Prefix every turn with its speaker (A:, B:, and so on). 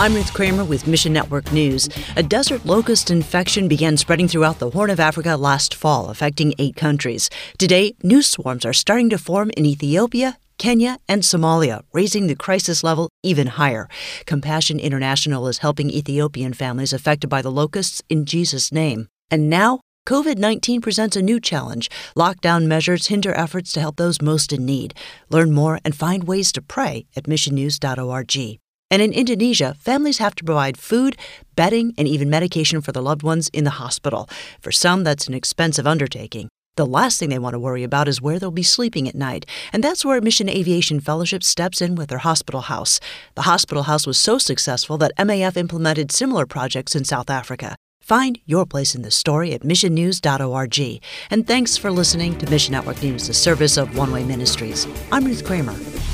A: I'm Ruth Kramer with Mission Network News. A desert locust infection began spreading throughout the Horn of Africa last fall, affecting 8 countries. Today, new swarms are starting to form in Ethiopia, Kenya, and Somalia, raising the crisis level even higher. Compassion International is helping Ethiopian families affected by the locusts in Jesus' name. And now, COVID-19 presents a new challenge. Lockdown measures hinder efforts to help those most in need. Learn more and find ways to pray at missionnews.org. And in Indonesia, families have to provide food, bedding, and even medication for their loved ones in the hospital. For some, that's an expensive undertaking. The last thing they want to worry about is where they'll be sleeping at night. And that's where Mission Aviation Fellowship steps in with their hospital house. The hospital house was so successful that MAF implemented similar projects in South Africa. Find your place in the story at missionnews.org. And thanks for listening to Mission Network News, the service of One Way Ministries. I'm Ruth Kramer.